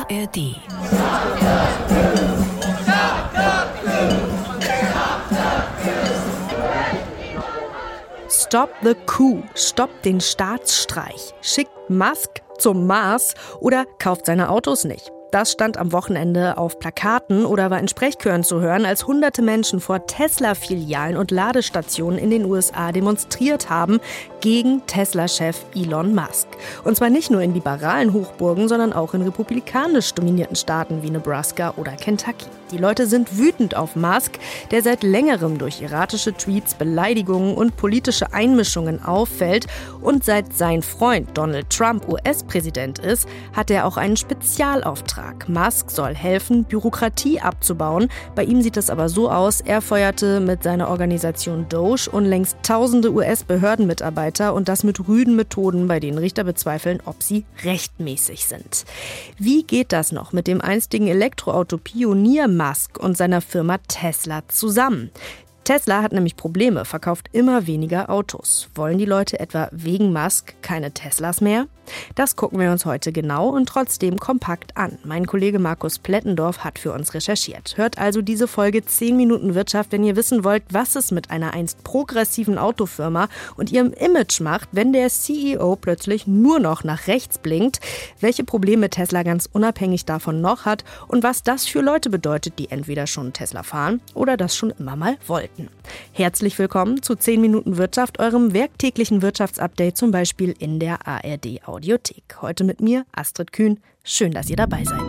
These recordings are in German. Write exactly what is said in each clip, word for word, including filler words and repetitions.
R D. Stop the coup, stoppt den Staatsstreich, schickt Musk zum Mars oder kauft seine Autos nicht. Das stand am Wochenende auf Plakaten oder war in Sprechchören zu hören, als hunderte Menschen vor Tesla-Filialen und Ladestationen in den U S A demonstriert haben gegen Tesla-Chef Elon Musk. Und zwar nicht nur in liberalen Hochburgen, sondern auch in republikanisch dominierten Staaten wie Nebraska oder Kentucky. Die Leute sind wütend auf Musk, der seit längerem durch erratische Tweets, Beleidigungen und politische Einmischungen auffällt. Und seit sein Freund Donald Trump U S-Präsident ist, hat er auch einen Spezialauftrag. Musk soll helfen, Bürokratie abzubauen. Bei ihm sieht es aber so aus, er feuerte mit seiner Organisation Doge unlängst tausende U S-Behördenmitarbeiter und das mit rüden Methoden, bei denen Richter bezweifeln, ob sie rechtmäßig sind. Wie geht das noch mit dem einstigen Elektroauto-Pionier Musk und seiner Firma Tesla zusammen? Tesla hat nämlich Probleme, verkauft immer weniger Autos. Wollen die Leute etwa wegen Musk keine Teslas mehr? Das gucken wir uns heute genau und trotzdem kompakt an. Mein Kollege Markus Plettendorf hat für uns recherchiert. Hört also diese Folge zehn Minuten Wirtschaft, wenn ihr wissen wollt, was es mit einer einst progressiven Autofirma und ihrem Image macht, wenn der C E O plötzlich nur noch nach rechts blinkt, welche Probleme Tesla ganz unabhängig davon noch hat und was das für Leute bedeutet, die entweder schon Tesla fahren oder das schon immer mal wollten. Herzlich willkommen zu zehn Minuten Wirtschaft, eurem werktäglichen Wirtschaftsupdate, zum Beispiel in der A R D Audiothek. Heute mit mir, Astrid Kühn. Schön, dass ihr dabei seid.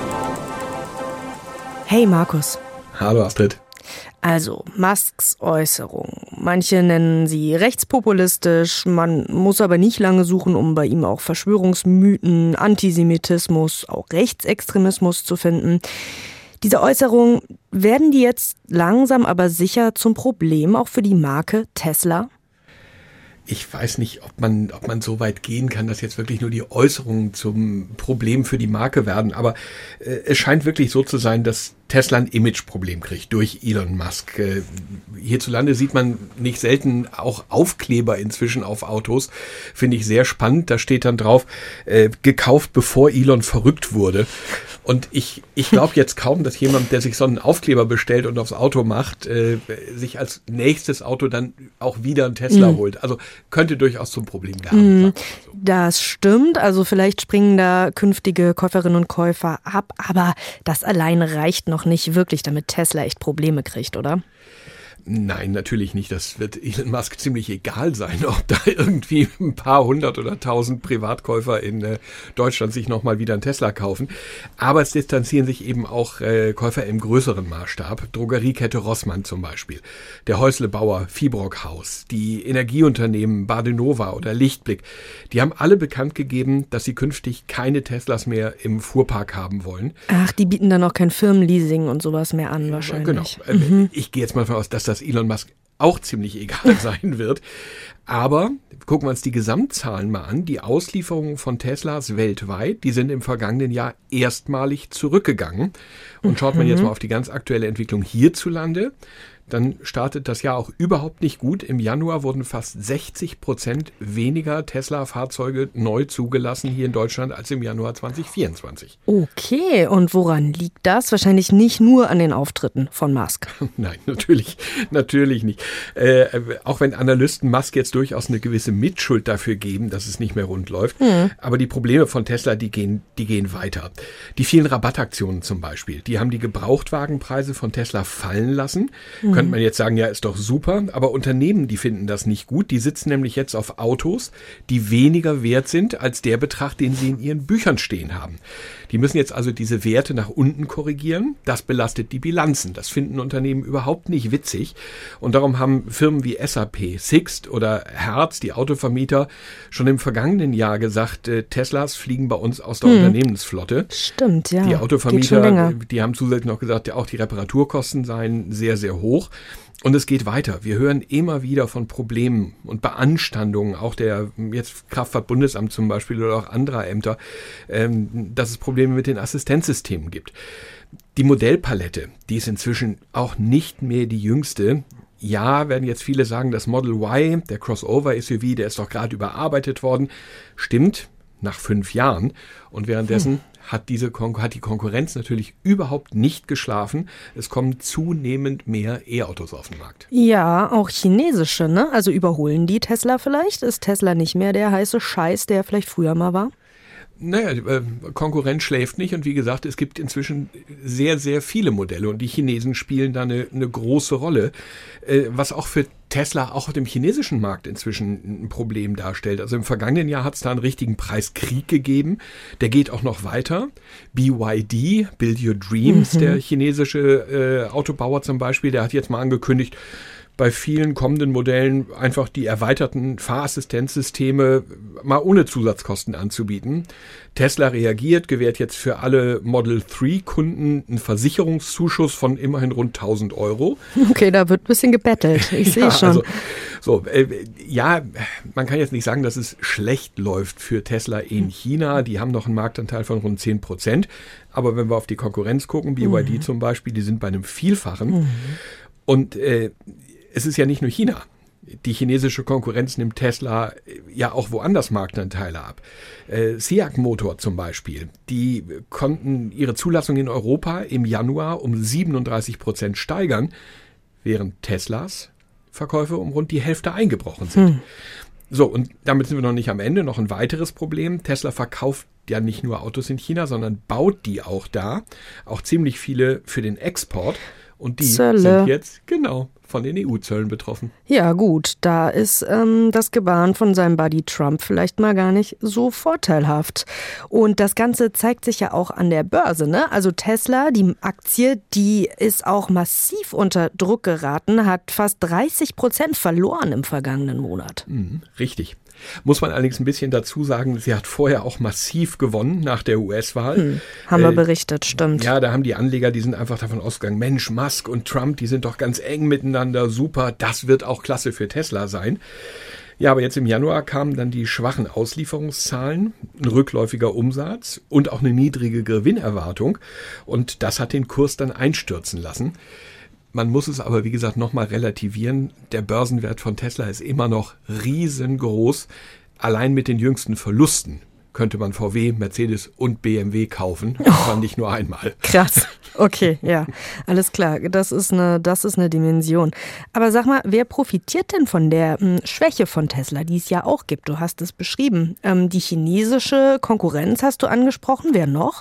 Hey Markus. Hallo Astrid. Also, Musks Äußerung. Manche nennen sie rechtspopulistisch, man muss aber nicht lange suchen, um bei ihm auch Verschwörungsmythen, Antisemitismus, auch Rechtsextremismus zu finden. Diese Äußerungen, werden die jetzt langsam aber sicher zum Problem, auch für die Marke Tesla? Ich weiß nicht, ob man, ob man so weit gehen kann, dass jetzt wirklich nur die Äußerungen zum Problem für die Marke werden. Aber äh, es scheint wirklich so zu sein, dass Tesla ein Imageproblem kriegt durch Elon Musk. Äh, hierzulande sieht man nicht selten auch Aufkleber inzwischen auf Autos. Finde ich sehr spannend. Da steht dann drauf, äh, gekauft, bevor Elon verrückt wurde. Und ich, ich glaube jetzt kaum, dass jemand, der sich so einen Aufkleber bestellt und aufs Auto macht, äh, sich als nächstes Auto dann auch wieder ein Tesla mhm. holt. Also könnte durchaus zum Problem werden. Mhm. So. Das stimmt. Also vielleicht springen da künftige Käuferinnen und Käufer ab. Aber das alleine reicht noch nicht wirklich, damit Tesla echt Probleme kriegt, oder? Nein, natürlich nicht. Das wird Elon Musk ziemlich egal sein, ob da irgendwie ein paar hundert oder tausend Privatkäufer in äh, Deutschland sich nochmal wieder einen Tesla kaufen. Aber es distanzieren sich eben auch äh, Käufer im größeren Maßstab. Drogeriekette Rossmann zum Beispiel, der Häuslebauer Fibrockhaus, die Energieunternehmen Badenova oder Lichtblick. Die haben alle bekannt gegeben, dass sie künftig keine Teslas mehr im Fuhrpark haben wollen. Ach, die bieten dann auch kein Firmenleasing und sowas mehr an wahrscheinlich. Genau. Mhm. Ich gehe jetzt mal davon aus, dass das Elon Musk auch ziemlich egal sein wird. Aber gucken wir uns die Gesamtzahlen mal an. Die Auslieferungen von Teslas weltweit, die sind im vergangenen Jahr erstmalig zurückgegangen. Und schaut man jetzt mal auf die ganz aktuelle Entwicklung hierzulande, dann startet das Jahr auch überhaupt nicht gut. Im Januar wurden fast sechzig Prozent weniger Tesla-Fahrzeuge neu zugelassen hier in Deutschland als im Januar zwanzig vierundzwanzig. Okay, und woran liegt das? Wahrscheinlich nicht nur an den Auftritten von Musk. Nein, natürlich, natürlich nicht. Äh, auch wenn Analysten Musk jetzt durchaus eine gewisse Mitschuld dafür geben, dass es nicht mehr rund läuft. Mhm. Aber die Probleme von Tesla, die gehen, die gehen weiter. Die vielen Rabattaktionen zum Beispiel, die haben die Gebrauchtwagenpreise von Tesla fallen lassen. Mhm. Könnte man jetzt sagen, ja, ist doch super, aber Unternehmen, die finden das nicht gut. Die sitzen nämlich jetzt auf Autos, die weniger wert sind als der Betrag, den sie in ihren Büchern stehen haben. Die müssen jetzt also diese Werte nach unten korrigieren. Das belastet die Bilanzen. Das finden Unternehmen überhaupt nicht witzig. Und darum haben Firmen wie S A P, Sixt oder Hertz, die Autovermieter, schon im vergangenen Jahr gesagt, äh, Teslas fliegen bei uns aus der hm. Unternehmensflotte. Stimmt, ja. Die Autovermieter, die haben zusätzlich noch gesagt, auch die Reparaturkosten seien sehr, sehr hoch. Und es geht weiter. Wir hören immer wieder von Problemen und Beanstandungen, auch der jetzt Kraftfahrtbundesamt zum Beispiel oder auch anderer Ämter, ähm, dass es Probleme mit den Assistenzsystemen gibt. Die Modellpalette, die ist inzwischen auch nicht mehr die jüngste. Ja, werden jetzt viele sagen, das Model Y, der Crossover-S U V, der ist doch gerade überarbeitet worden. Stimmt, nach fünf Jahren. Und währenddessen hm. hat, diese Kon- hat die Konkurrenz natürlich überhaupt nicht geschlafen. Es kommen zunehmend mehr E-Autos auf den Markt. Ja, auch chinesische, ne? Also überholen die Tesla vielleicht? Ist Tesla nicht mehr der heiße Scheiß, der vielleicht früher mal war? Naja, äh, Konkurrenz schläft nicht und wie gesagt, es gibt inzwischen sehr, sehr viele Modelle und die Chinesen spielen da eine, eine große Rolle, äh, was auch für Tesla auch auf dem chinesischen Markt inzwischen ein Problem darstellt. Also im vergangenen Jahr hat es da einen richtigen Preiskrieg gegeben, der geht auch noch weiter. B Y D, Build Your Dreams, mhm. der chinesische äh, Autobauer zum Beispiel, der hat jetzt mal angekündigt, bei vielen kommenden Modellen einfach die erweiterten Fahrassistenzsysteme mal ohne Zusatzkosten anzubieten. Tesla reagiert, gewährt jetzt für alle Model drei Kunden einen Versicherungszuschuss von immerhin rund tausend Euro. Okay, da wird ein bisschen gebettelt, ich sehe ja, schon. Also, so, äh, ja, man kann jetzt nicht sagen, dass es schlecht läuft für Tesla in China. Die haben noch einen Marktanteil von rund zehn Prozent. Aber wenn wir auf die Konkurrenz gucken, B Y D mhm. zum Beispiel, die sind bei einem Vielfachen. Mhm. Und äh, es ist ja nicht nur China. Die chinesische Konkurrenz nimmt Tesla ja auch woanders Marktanteile ab. Äh, SEAT Motor zum Beispiel, die konnten ihre Zulassung in Europa im Januar um siebenunddreißig Prozent steigern, während Teslas Verkäufe um rund die Hälfte eingebrochen sind. Hm. So, und damit sind wir noch nicht am Ende. Noch ein weiteres Problem. Tesla verkauft ja nicht nur Autos in China, sondern baut die auch da. Auch ziemlich viele für den Export. Und die Zölle. sind jetzt, genau, von den E U-Zöllen betroffen. Ja gut, da ist ähm, das Gebaren von seinem Buddy Trump vielleicht mal gar nicht so vorteilhaft. Und das Ganze zeigt sich ja auch an der Börse, ne? Also Tesla, die Aktie, die ist auch massiv unter Druck geraten, hat fast dreißig Prozent verloren im vergangenen Monat. Mhm, richtig. Muss man allerdings ein bisschen dazu sagen, sie hat vorher auch massiv gewonnen nach der U S-Wahl. Hm, haben wir äh, berichtet, stimmt. Ja, da haben die Anleger, die sind einfach davon ausgegangen, Mensch, Musk und Trump, die sind doch ganz eng miteinander, super, das wird auch klasse für Tesla sein. Ja, aber jetzt im Januar kamen dann die schwachen Auslieferungszahlen, ein rückläufiger Umsatz und auch eine niedrige Gewinnerwartung. Und das hat den Kurs dann einstürzen lassen. Man muss es aber, wie gesagt, nochmal relativieren. Der Börsenwert von Tesla ist immer noch riesengroß. Allein mit den jüngsten Verlusten könnte man V W, Mercedes und B M W kaufen. Und zwar nicht nur einmal. Krass. Okay, ja. Alles klar. Das ist eine, das ist eine Dimension. Aber sag mal, wer profitiert denn von der m, Schwäche von Tesla, die es ja auch gibt? Du hast es beschrieben. Ähm, die chinesische Konkurrenz hast du angesprochen. Wer noch?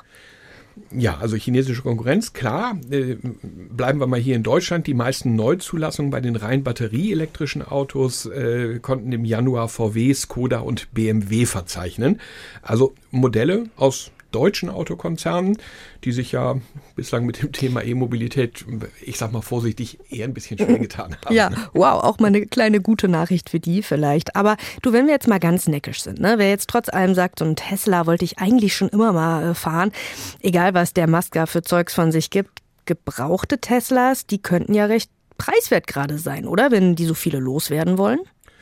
Ja, also chinesische Konkurrenz, klar. Äh, bleiben wir mal hier in Deutschland. Die meisten Neuzulassungen bei den rein batterieelektrischen Autos äh, konnten im Januar V W, Skoda und B M W verzeichnen. Also Modelle aus deutschen Autokonzernen, die sich ja bislang mit dem Thema E-Mobilität, ich sag mal vorsichtig, eher ein bisschen schwer getan haben. Ja, wow, auch mal eine kleine gute Nachricht für die vielleicht. Aber du, wenn wir jetzt mal ganz neckisch sind, ne? Wer jetzt trotz allem sagt, so ein Tesla wollte ich eigentlich schon immer mal äh, fahren, egal was der Musk für Zeugs von sich gibt, gebrauchte Teslas, die könnten ja recht preiswert gerade sein, oder? Wenn die so viele loswerden wollen?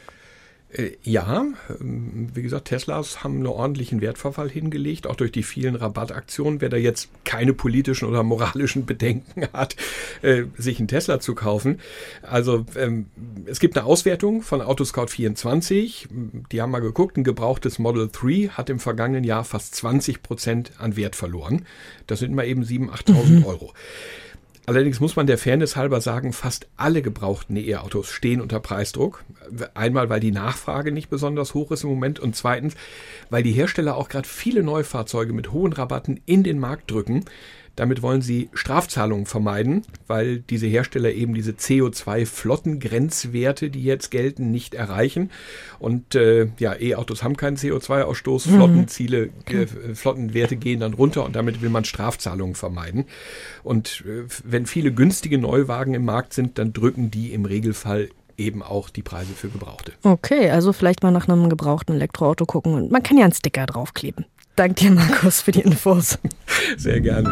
Ja, wie gesagt, Teslas haben einen ordentlichen Wertverfall hingelegt, auch durch die vielen Rabattaktionen. Wer da jetzt keine politischen oder moralischen Bedenken hat, äh, sich einen Tesla zu kaufen. Also ähm, es gibt eine Auswertung von Autoscout vierundzwanzig. Die haben mal geguckt, ein gebrauchtes Model drei hat im vergangenen Jahr fast zwanzig Prozent an Wert verloren. Das sind mal eben siebentausend, achttausend mhm. Euro. Allerdings muss man der Fairness halber sagen, fast alle gebrauchten E-Autos stehen unter Preisdruck. Einmal, weil die Nachfrage nicht besonders hoch ist im Moment und zweitens, weil die Hersteller auch gerade viele Neufahrzeuge mit hohen Rabatten in den Markt drücken. Damit wollen sie Strafzahlungen vermeiden, weil diese Hersteller eben diese C O zwei Flottengrenzwerte, die jetzt gelten, nicht erreichen. Und äh, ja, E-Autos haben keinen C O zwei Ausstoß, mhm. Flottenziele, äh, Flottenwerte gehen dann runter und damit will man Strafzahlungen vermeiden. Und äh, wenn viele günstige Neuwagen im Markt sind, dann drücken die im Regelfall eben auch die Preise für Gebrauchte. Okay, also vielleicht mal nach einem gebrauchten Elektroauto gucken und man kann ja einen Sticker draufkleben. Danke dir, Markus, für die Infos. Sehr gerne.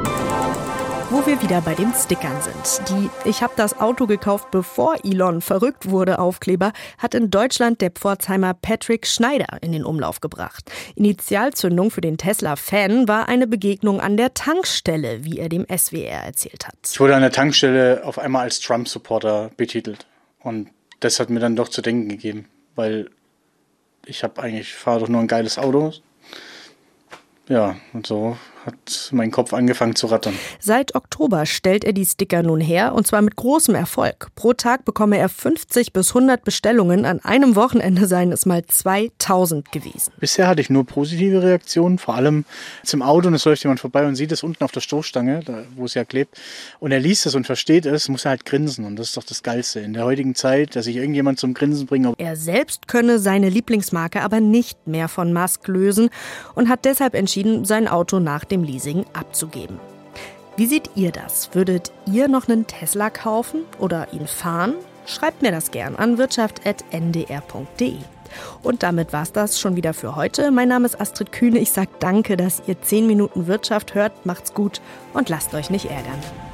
Wo wir wieder bei den Stickern sind. Die "Ich habe das Auto gekauft, bevor Elon verrückt wurde" Aufkleber hat in Deutschland der Pforzheimer Patrick Schneider in den Umlauf gebracht. Initialzündung für den Tesla-Fan war eine Begegnung an der Tankstelle, wie er dem S W R erzählt hat. Ich wurde an der Tankstelle auf einmal als Trump-Supporter betitelt. Und das hat mir dann doch zu denken gegeben, weil ich habe eigentlich, fahre doch nur ein geiles Auto. Ja, und so hat mein Kopf angefangen zu rattern. Seit Oktober stellt er die Sticker nun her und zwar mit großem Erfolg. Pro Tag bekomme er fünfzig bis hundert Bestellungen. An einem Wochenende seien es mal zweitausend gewesen. Bisher hatte ich nur positive Reaktionen, vor allem jetzt im Auto und es läuft jemand vorbei und sieht es unten auf der Stoßstange, da, wo es ja klebt. Und er liest es und versteht es, muss er halt grinsen und das ist doch das Geilste in der heutigen Zeit, dass ich irgendjemand zum Grinsen bringe. Er selbst könne seine Lieblingsmarke aber nicht mehr von Musk lösen und hat deshalb entschieden, sein Auto nach dem Leasing abzugeben. Wie seht ihr das? Würdet ihr noch einen Tesla kaufen oder ihn fahren? Schreibt mir das gern an wirtschaft punkt n d r punkt d e. Und damit war's das schon wieder für heute. Mein Name ist Astrid Kühne. Ich sage danke, dass ihr zehn Minuten Wirtschaft hört. Macht's gut und lasst euch nicht ärgern.